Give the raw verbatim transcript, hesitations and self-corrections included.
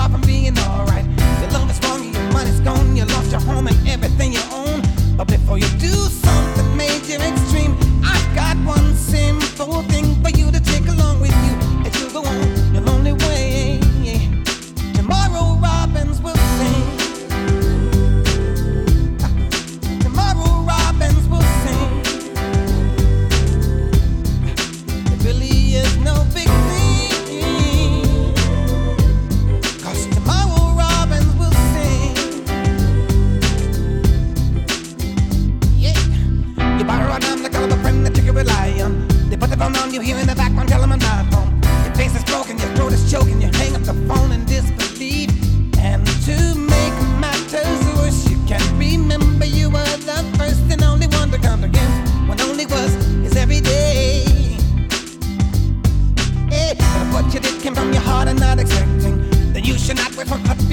far from being alright. Your love is wrong, your money's gone, you lost your home and everything you own. But before you do something major extreme, I've got one simple thing for you to take along with you as you go on your lonely way. Tomorrow robins will sing. Tomorrow robins will sing. It really is no big thing, 'cause tomorrow robins will sing. Yeah, you borrow a dime to call up a friend that you can rely on. They put the phone on you here in the background, tell them I'm not home. Your face is broken, your throat is choking, you hang up the phone in disbelief. And to make matters worse, you can't remember you were the first and only one to come again, when only was is every day. Hey, but what you did came from your heart and not expecting, then you should not wait for